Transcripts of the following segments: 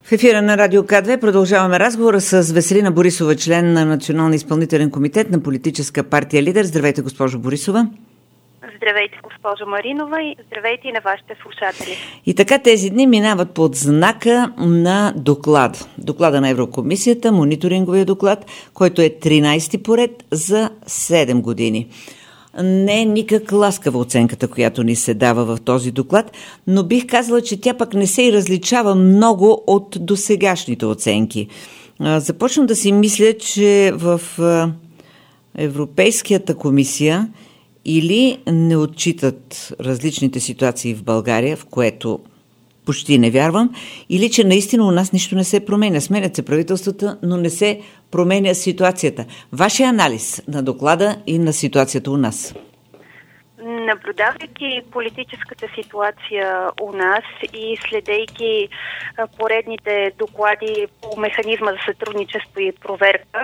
В ефира на Радио К2 продължаваме разговора с Веселина Борисова, член на Националния изпълнителен комитет на политическа партия Лидер. Здравейте, госпожо Борисова. Здравейте, госпожо Маринова, и здравейте и на вашите слушатели. И така тези дни минават под знака на доклада на Еврокомисията, мониторинговия доклад, който е 13-ти поред за 7 години. Не е никак ласкава оценката, която ни се дава в този доклад, но бих казала, че тя пък не се и различава много от досегашните оценки. Започвам да си мисля, че в Европейската комисия или не отчитат различните ситуации в България, в което почти не вярвам, или че наистина у нас нищо не се променя. Сменят се правителствата, но не се променя ситуацията. Вашия анализ на доклада и на ситуацията у нас? Наблюдавайки политическата ситуация у нас и следейки поредните доклади по механизма за сътрудничество и проверка,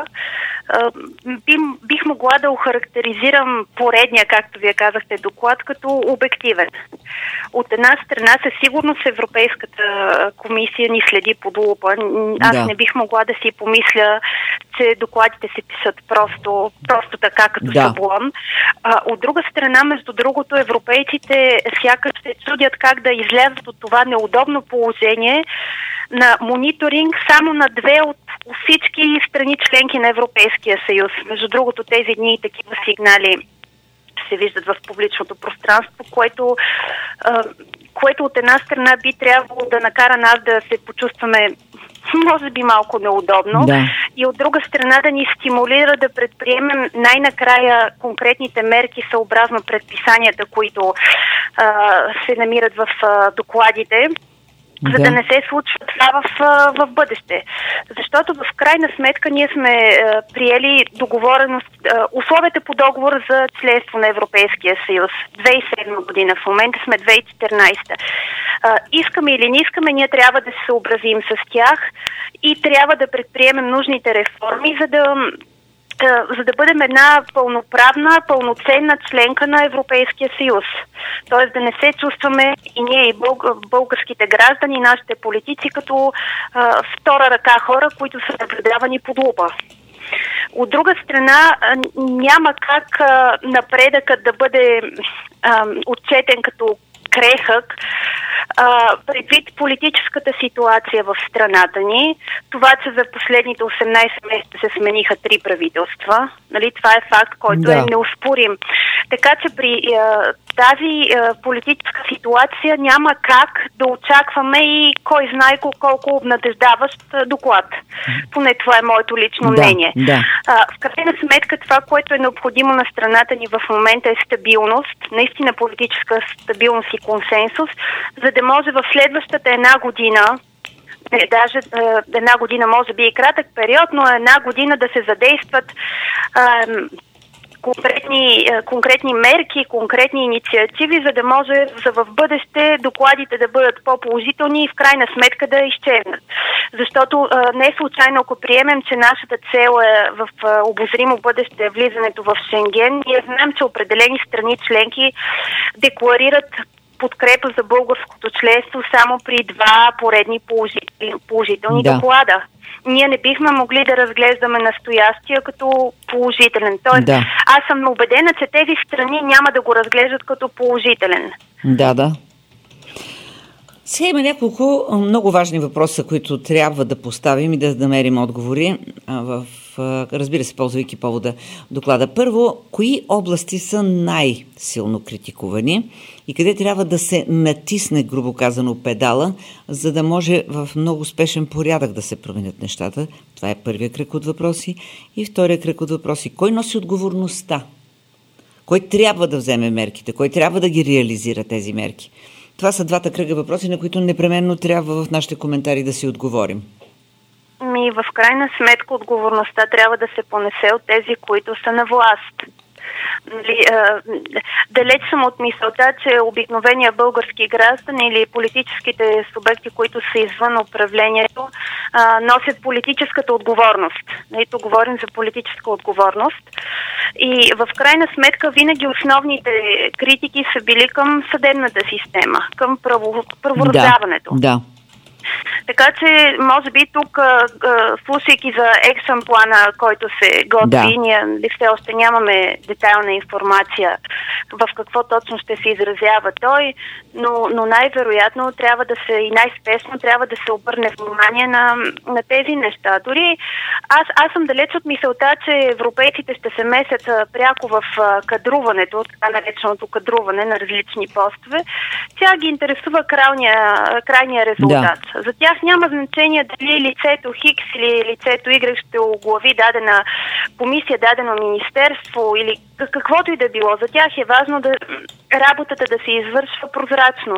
бих могла да охарактеризирам поредния, както вие казахте, доклад като обективен. От една страна, със сигурност Европейската комисия ни следи под лупа. Аз не бих могла да си помисля, че докладите се пишат просто така, като шаблон. От друга страна, между другото, европейците сякаш се чудят как да излязат от това неудобно положение на мониторинг само на 2 от всички страни членки на Европейския съюз. Между другото, тези дни такива сигнали се виждат в публичното пространство, което от една страна би трябвало да накара нас да се почувстваме може би малко неудобно, и от друга страна да ни стимулира да предприемем най-накрая конкретните мерки съобразно предписанията, които се намират в докладите, за да не се случва това в бъдеще. Защото в крайна сметка ние сме приели договореност, условията по договор за членство на Европейския съюз 2007 година, в момента сме 2014. Искаме или не искаме, ние трябва да се съобразим с тях и трябва да предприемем нужните реформи, за да бъдем една пълноправна, пълноценна членка на Европейския съюз. Тоест да не се чувстваме и ние, и българските граждани, нашите политици, като втора ръка хора, които са наблюдавани под лупа. От друга страна, няма как напредъкът да бъде отчетен като крехък, предвид политическата ситуация в страната ни, това, че за последните 18 месеца се смениха 3 правителства, нали, това е факт, който е неоспорим. Така че при тази политическа ситуация няма как да очакваме и кой знае колко обнадеждаващ доклад. Поне това е моето лично мнение. В крайна сметка това, което е необходимо на страната ни в момента е стабилност, наистина политическа стабилност и консенсус, за да може в следващата една година, даже една година може би и кратък период, но една година да се задействат конкретни мерки, конкретни инициативи, за да може в бъдеще докладите да бъдат по-положителни и в крайна сметка да изчезнат. Защото не е случайно, ако приемем, че нашата цел е в обозримо бъдеще влизането в Шенген, ние знаем, че определени страни членки декларират подкрепа за българското членство само при 2 поредни положителни доклада. Ние не бихме могли да разглеждаме настоящия като положителен. Тоест, аз съм убедена, че тези страни няма да го разглеждат като положителен. Сега има няколко много важни въпроса, които трябва да поставим и да намерим отговори, разбира се, ползвайки повода доклада. Първо, кои области са най-силно критикувани и къде трябва да се натисне, грубо казано, педала, за да може в много спешен порядък да се променят нещата? Това е първият кръг от въпроси. И втория кръг от въпроси. Кой носи отговорността? Кой трябва да вземе мерките? Кой трябва да ги реализира тези мерки? Това са двата кръга въпроси, на които непременно трябва в нашите коментари да си отговорим. В крайна сметка отговорността трябва да се понесе от тези, които са на власт. Далеч съм от мисълта, че обикновения български граждани или политическите субекти, които са извън управлението, носят политическата отговорност. Тук говорим за политическа отговорност. И в крайна сметка винаги основните критики са били към съдебната система, към правораздаването. Така че, може би тук, слушайки за екшън плана, който се готви, ние все още нямаме детайлна информация в какво точно ще се изразява той, но най-вероятно трябва да се, и най-спешно трябва да се обърне внимание на тези неща. Дори аз съм далеч от мисълта, че европейците ще се месят пряко в кадруването, така нареченото кадруване на различни постове. Тя ги интересува крайния резултат. Да. За тях няма значение дали лицето Хикс или лицето Y ще оглави дадена комисия, дадено министерство или каквото и да било. За тях е важно работата да се извършва прозрачно.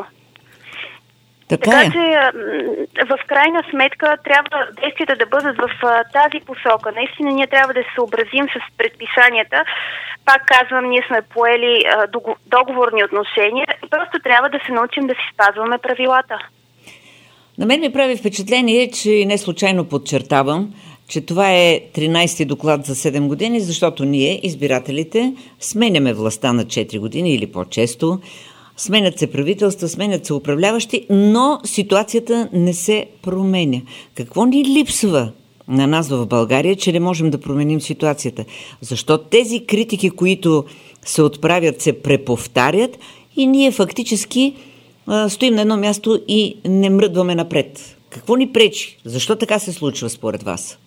Така че в крайна сметка трябва действията да бъдат в тази посока. Наистина ние трябва да се съобразим с предписанията. Пак казвам, ние сме поели договорни отношения. Просто трябва да се научим да си спазваме правилата. На мен ми прави впечатление, че не случайно подчертавам, че това е 13-ти доклад за 7 години, защото ние, избирателите, сменяме властта на 4 години или по-често. Сменят се правителства, сменят се управляващи, но ситуацията не се променя. Какво ни липсва на нас в България, че не можем да променим ситуацията? Защо тези критики, които се отправят, се преповтарят и ние фактически стоим на едно място и не мръдваме напред? Какво ни пречи? Защо така се случва според вас?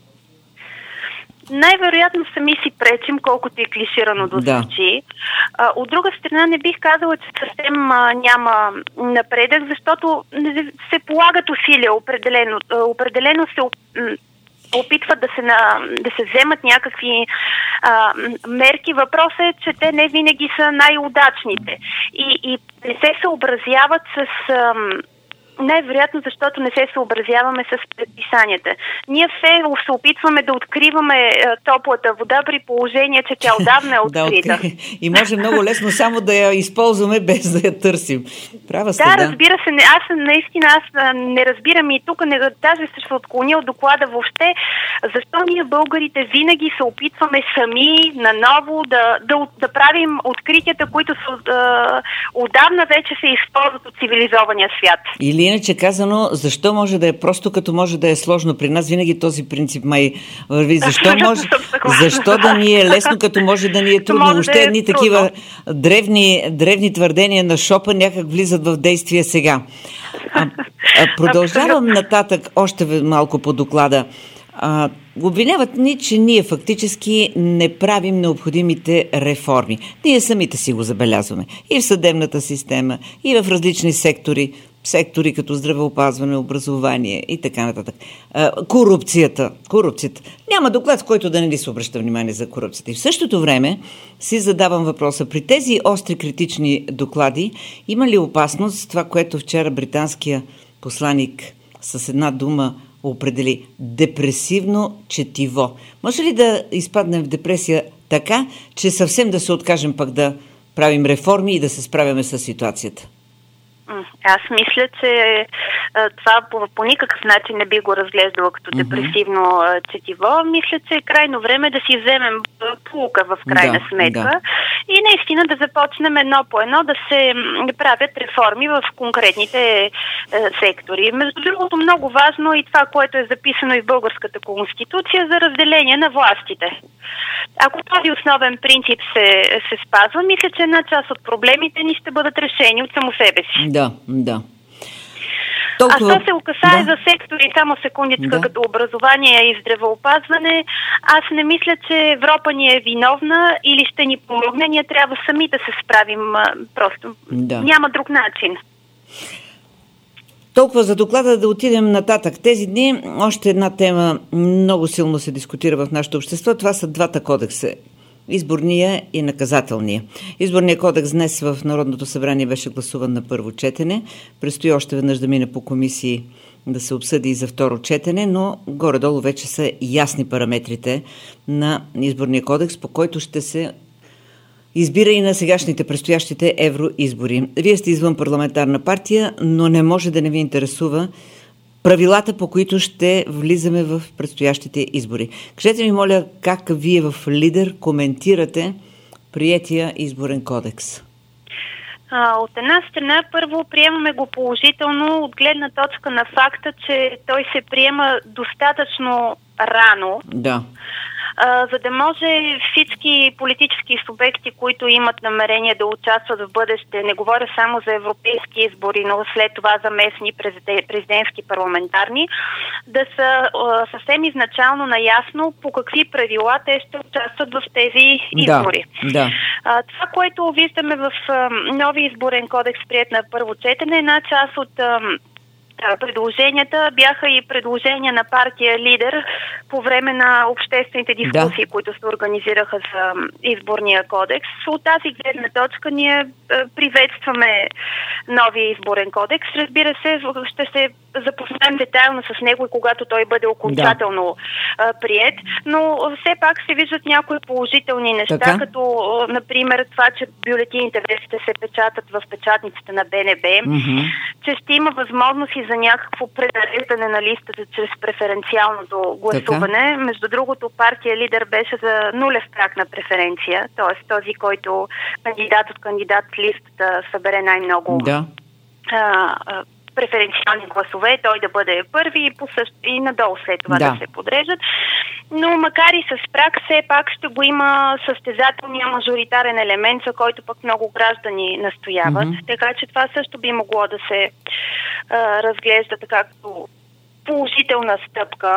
Най-вероятно сами си пречим, колкото и клиширано да звучи. От друга страна не бих казала, че съвсем няма напредък, защото се полагат усилия. Определено се опитват да се вземат някакви мерки. Въпросът е, че те не винаги са най-удачните. И не се съобразяват с... Най-вероятно, защото не се съобразяваме с предписанията. Ние все се опитваме да откриваме топлата вода при положение, че тя отдавна е открита. И може много лесно само да я използваме без да я търсим. Права сте, да, разбира се. Аз не разбирам и тук даже ще се отклоня от доклада въобще. Защо ние българите винаги се опитваме сами наново да правим откритията, които отдавна вече се използват от цивилизования свят. Или иначе казано, защо може да е просто, като може да е сложно? При нас винаги този принцип май върви. Защо да ни е лесно, като може да ни е трудно? Въобще едни такива древни твърдения на Шопен някак влизат в действие сега. Продължавам нататък още малко по доклада. Обвиняват ни, че ние фактически не правим необходимите реформи. Ние самите си го забелязваме. И в съдебната система, и в различни сектори като здравеопазване, образование и така нататък. Корупцията. Няма доклад, в който да не се обръща внимание за корупцията. И в същото време си задавам въпроса. При тези остри критични доклади има ли опасност това, което вчера британския посланик с една дума определи депресивно четиво? Може ли да изпаднем в депресия така, че съвсем да се откажем пък да правим реформи и да се справяме с ситуацията? Аз мисля, че това по никакъв начин не би го разглеждала като депресивно четиво. Мисля, че е крайно време да си вземем поука в крайна сметка и наистина да започнем едно по едно да се правят реформи в конкретните сектори. Между другото, много важно и това, което е записано и в Българската конституция за разделение на властите. Ако този основен принцип се спазва, мисля, че една част от проблемите ни ще бъдат решени от само себе си. Да. А то се окасае за сектори, само секундичка, като образование и здравеопазване. Аз не мисля, че Европа ни е виновна или ще ни помогне. Ние трябва сами да се справим. Просто няма друг начин. Толкова за доклада, да отидем нататък. Тези дни още една тема много силно се дискутира в нашето общество. Това са двата кодекса. Изборния и наказателния. Изборният кодекс днес в Народното събрание беше гласуван на първо четене. Предстои още веднъж да мине по комисии да се обсъди и за второ четене, но горе-долу вече са ясни параметрите на Изборния кодекс, по който ще се избира и на сегашните предстоящите евроизбори. Вие сте извън парламентарна партия, но не може да не ви интересува правилата, по които ще влизаме в предстоящите избори. Кажете ми, моля, как вие в Лидер коментирате приетия изборен кодекс? От една страна, първо приемаме го положително от гледна точка на факта, че той се приема достатъчно рано. Да. За да може всички политически субекти, които имат намерение да участват в бъдеще, не говоря само за европейски избори, но след това за местни, президентски, парламентарни, да са съвсем изначално наясно по какви правила те ще участват в тези избори. Да. Това, което виждаме в нови изборен кодекс, приет на първо четене, една част от предложенията бяха и предложения на партия Лидер по време на обществените дискусии, които се организираха за изборния кодекс. От тази гледна точка ние приветстваме новия изборен кодекс. Разбира се, ще се запознаем детайлно с него и когато той бъде окончателно приет, но все пак се виждат някои положителни неща, като например това, че бюлетините вече ще се печатат в печатниците на БНБ, че ще има възможност и за някакво пререждане на листата чрез преференциалното гласуване. Между другото, партия Лидер беше за нулев праг на преференция, т.е. този, който кандидат от кандидат листата събере най-много преференциални гласове, той да бъде първи и надолу след това да се подреждат. Но макар и с праг, все пак ще го има състезателния мажоритарен елемент, за който пък много граждани настояват. Така че това също би могло да се разглежда така като положителна стъпка.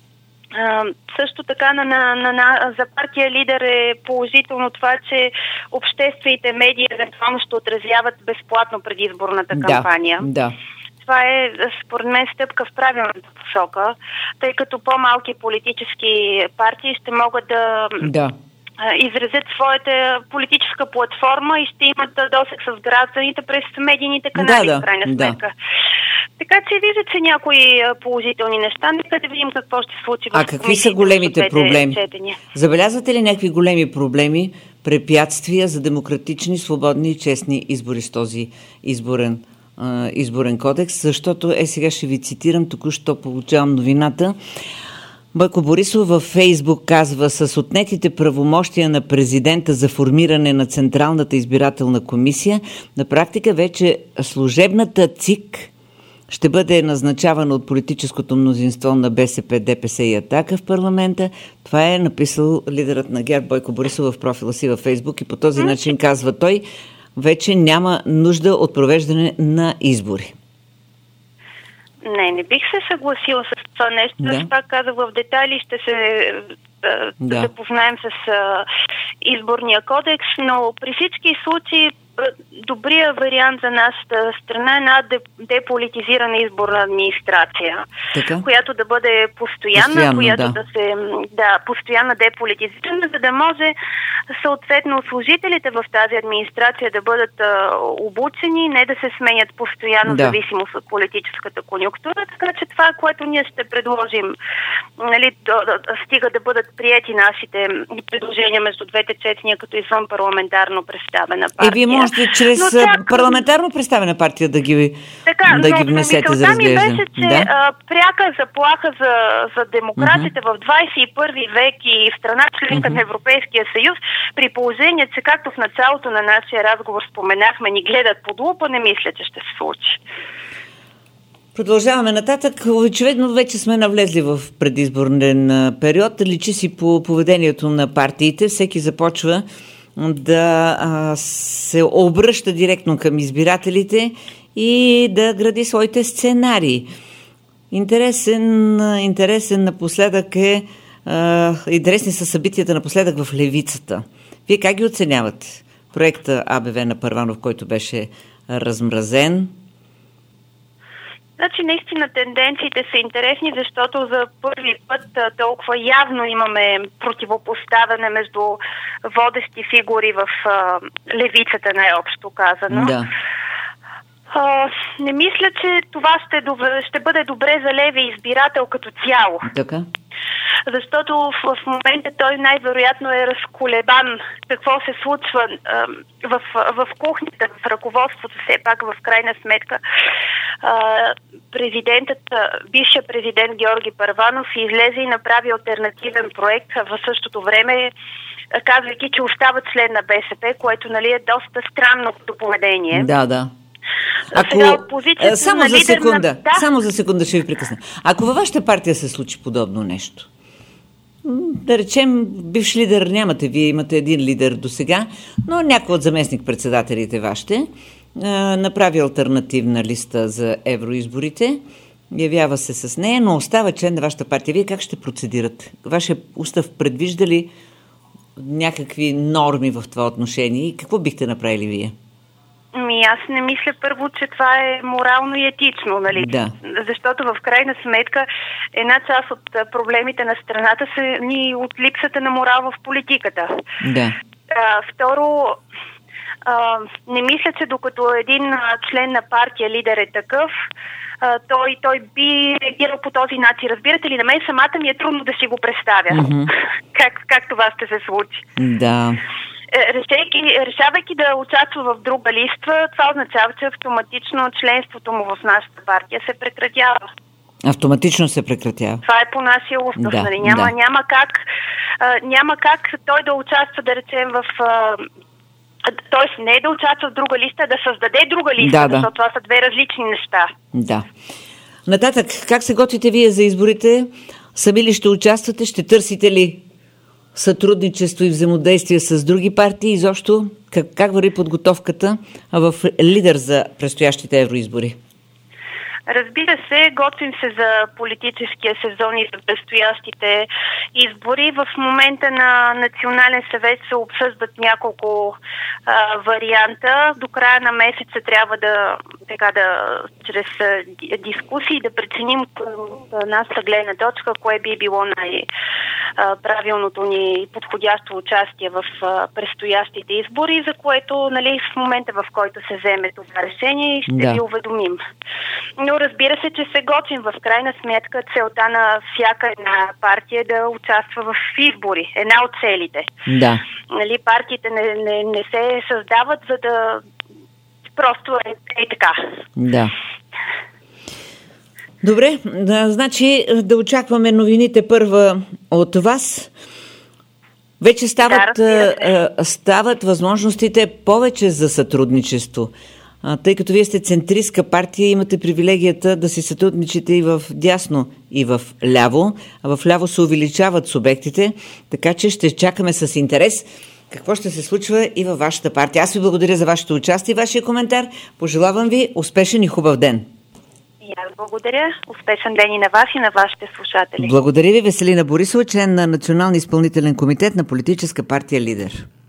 Също така за партия Лидер е положително това, че обществените медии евентуално ще отразяват безплатно предизборната кампания. Да. Това е, според мен, стъпка в правилната посока, тъй като по-малки политически партии ще могат да изразят своята политическа платформа и ще имат досег с гражданите през медийните канали, в крайна сметка. Така че виждат се някои положителни неща. Нека да видим какво ще се случи. А какви са големите проблеми? Забелязвате ли някакви големи проблеми, препятствия за демократични, свободни и честни избори с този изборен кодекс? Защото сега ще ви цитирам, току-що получавам новината. Бойко Борисов във Фейсбук казва: с отнетите правомощия на президента за формиране на Централната избирателна комисия, на практика вече служебната ЦИК ще бъде назначавана от политическото мнозинство на БСП, ДПС и Атака в парламента. Това е написал лидерът на ГЕРБ Бойко Борисов в профила си във Фейсбук и по този начин, казва той, вече няма нужда от провеждане на избори. Не бих се съгласила с това нещо. Аз пак казах, в детайли ще се запознаем с изборния кодекс, но при всички случаи добрия вариант за нашата страна е една деполитизирана изборна администрация, която да бъде постоянна, постоянна деполитизирана, за да може съответно служителите в тази администрация да бъдат обучени, не да се сменят постоянно в зависимост от политическата конюнктура. Така че това, което ние ще предложим, стига да бъдат приети нашите предложения между двете четения като извън парламентарно представена партия. Вие можете чрез парламентарно представена партия да ги внесете за разглеждане. Ми беше, че пряка заплаха за демокрацията в 21 век и в страна членка на Европейския съюз, при положение, че както в началото на нашия разговор споменахме, ни гледат под лупа, не мисля, че ще се случи. Продължаваме нататък. Очевидно вече сме навлезли в предизборен период. Личи си по поведението на партиите. Всеки започва да се обръща директно към избирателите и да гради своите сценарии. Интересен напоследък интересни са събитията напоследък в левицата. Вие как ги оценявате? Проекта АБВ на Първанов, който беше размразен. Значи, наистина тенденциите са интересни, защото за първи път толкова явно имаме противопоставяне между водещи фигури в левицата, най-общо казано. Да. Не мисля, че това ще бъде добре за левия избирател като цяло. Така. Защото в момента той най-вероятно е разколебан какво се случва в кухнята, в ръководството, все пак в крайна сметка. Бившият президент Георги Първанов излезе и направи алтернативен проект, в същото време казвайки, че остава член на БСП, което, нали, е доста странно като поведение. Да. Само за секунда ще ви прекъсна. Ако във вашата партия се случи подобно нещо, да речем, бивш лидер нямате, вие имате един лидер до сега, но някой от заместник-председателите вашите направи алтернативна листа за евроизборите, явява се с нея, но остава член на вашата партия. Вие как ще процедирате? Вашия устав предвижда ли някакви норми в това отношение и какво бихте направили вие? Аз не мисля първо, че това е морално и етично, нали? Да. Защото в крайна сметка една част от проблемите на страната са ни от липсата на морал в политиката. Да. Второ, не мисля, че докато един член на партия, лидер е такъв, той би реагирал по този начин. Разбирате ли, на мен самата ми е трудно да си го представя. Как това ще се случи. Да. Решавайки да участва в друга листа, това означава, че автоматично членството му в нашата партия се прекратява. Автоматично се прекратява. Това е по нашия устав. Да, нали? Няма как той да участва, да речем, в... Тоест не е да участва в друга листа, а да създаде друга листа, защото това са две различни неща. Да. Нататък, как се готвите вие за изборите? Сами ли ще участвате? Ще търсите ли сътрудничество и взаимодействие с други партии? Изобщо, как върви подготовката в лидер за предстоящите евроизбори? Разбира се, готвим се за политическия сезон и за предстоящите избори. В момента на Национален съвет се обсъждат няколко варианта. До края на месеца трябва чрез дискусии да преценим от нашата гледна точка, кое би било правилното ни подходящо участие в предстоящите избори, за което, нали, в момента, в който се вземе това решение, ще ви уведомим. Но разбира се, че се готвим. В крайна сметка целта на всяка една партия е да участва в избори. Една от целите. Да. Нали, партиите не се създават, за да просто е така. Да. Добре, значи да очакваме новините първа от вас. Вече стават възможностите повече за сътрудничество. Тъй като вие сте центристка партия, имате привилегията да си сътрудничите и в дясно, и в ляво. А в ляво се увеличават субектите, така че ще чакаме с интерес какво ще се случва и във вашата партия. Аз ви благодаря за вашето участие и вашия коментар. Пожелавам ви успешен и хубав ден. И аз благодаря. Успешен ден и на вас, и на вашите слушатели. Благодаря ви, Веселина Борисова, член на Националния изпълнителен комитет на политическа партия Лидер.